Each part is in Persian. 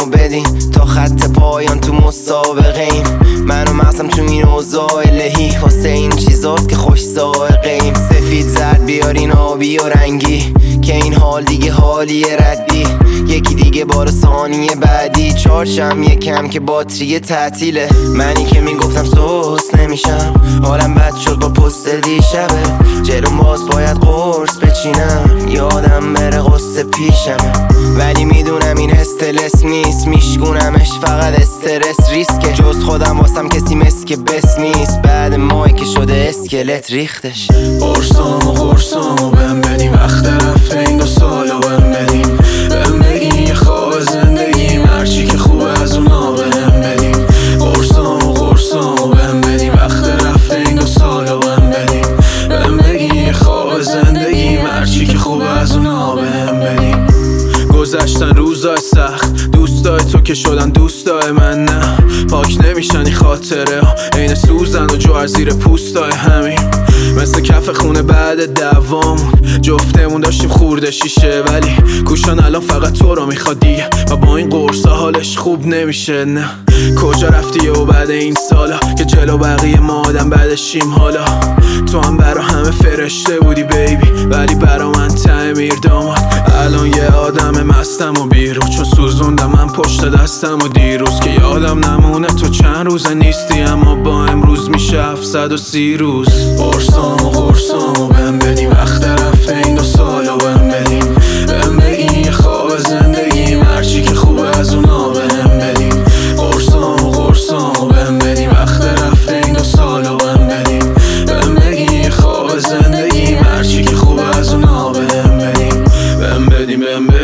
بدین تا خط پایان تو مسابقه ایم. من و مغزم تو این اوضاع الهی واسه این چیزاست که خوش سائقه ایم. سفید زرد بیارین آبی و رنگی که این حال دیگه حالی ردی. یکی دیگه بار ثانیه بعدی چارچم یکم که باتری تعطیله. منی که میگفتم سوس نمیشم، حالم بد شد با پست دیشبه. جلوم باز باید قرص بچینم، یادم بره قصه پیشمه. ولی میدونم این استرس نیست، میشکونمش فقط استرس ریسکه. جز خودم واسم کسی مسک بس نیست، بعد ماهی که شده اسکلت ریختش. قرصامو بهم بدیم، وقت رفته این 2 سالو بهم بدیم. بهم بگین یه خواب زندگیم، هرچی که خوبه از اونا بهم بدیم. قرصامو بهم بدیم، وقت رفته این 2 سالو بهم بدیم. بهم بگین یه خواب زندگیم، هرچی که خوبه از اونا بهم بدیم. گذشتن روزای سخت، دوستای تو که شدن دوستای من نه. پاک نمیشن این خاطره ها، عین سوزن و جوهر زیر پوستای همین. مثل کف خونه بعد دوامون، جفتمون داشتیم خورده شیشه. ولی کوشان الان فقط تو رو میخواد دیگه، و با این قرصا حالش خوب نمیشه. نه کجا رفتی و بعد این سالا که جلو بقیه ما آدم بعدشیم. حالا تو هم برا همه فرشته بودی بیبی، ولی برا من تعمیر داماد. الان یه آدم مستم و بیرون، چون سوزوندم من پشت دستم و دیروز. که یادم نمونه تو چند روزه نیستی، اما با امروز میشه 730 روز. قرصامو بهم بدیم، وقت رفته این 2 سالو بهم بدیم. بهم بگین یه خواب زندگیم، هرچی که خوبه از اونا بهم بدیم. قرصامو بهم بدیم، وقت رفته این 2 سالو بهم بدیم. بهم بگین یه خواب زندگیم، هرچی که خوبه از اونا بهم بدیم. بهم بدیم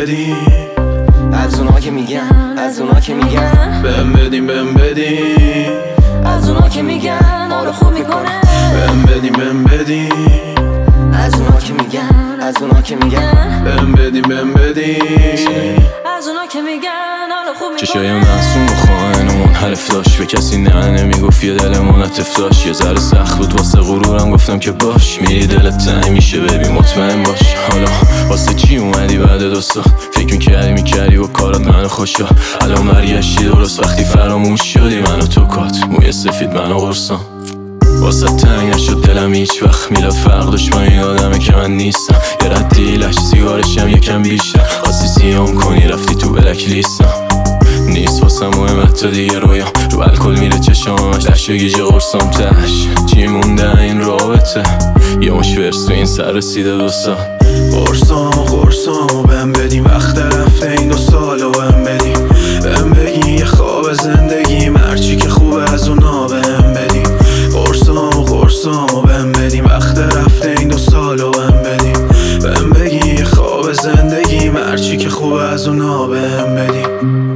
از اونا که میگن، از اونا که میگن. بهم بدیم از اونا که میگن حالو خوب میکنه. بهم بدیم از اونا که میگن، از اونا که میگن. بهم بدیم از اونا که میگن حالو خوب میکنه. چشای معصوم و خائنمون حرف داشت، به کسی نه نمیگفت یه دلمون عطف داشت. یه ذره سخت بود واسه غرورم، گفتم که باش میری دلت تنگ میشه ببین مطمئن باش. حالا واسه چی اومدی بعد 2 سال؟ فکر میکردی و کارات منو خوشا. الان برگشتی درست وقتی فراموش شدی، من و تو کات موی سفید من و قرصام. واسه تنگ نشد دلم هیچ وقت، میلاد فرق داشت با این آدمه که من نیستم. یه ردی لش سیگارشم یکم بیشتر، خواستی سیام کنی رفتی تو بلک لیستم. نیست واسه مهم حتی دیگه رویام، رو الکل میره چشامش لش و گیج قرصام تش. چی مونده این رابطه، یه مش ورس تو این سر رسیده 2 سال. قرصامو بهم بدیم، وقت رفته این 2 سالو بهم بدیم. بهم بگین یه خواب زندگیم، هرچی که خوبه از اونا بهم بدیم. قرصامو بهم بدیم، وقت رفته این 2 سالو بهم بدیم. بهم بگین یه خواب زندگیم، هرچی که خوبه از اونا بهم بدیم.